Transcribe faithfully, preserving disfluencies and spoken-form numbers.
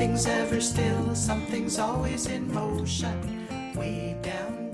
Nothing's ever still, something's always in motion. Way down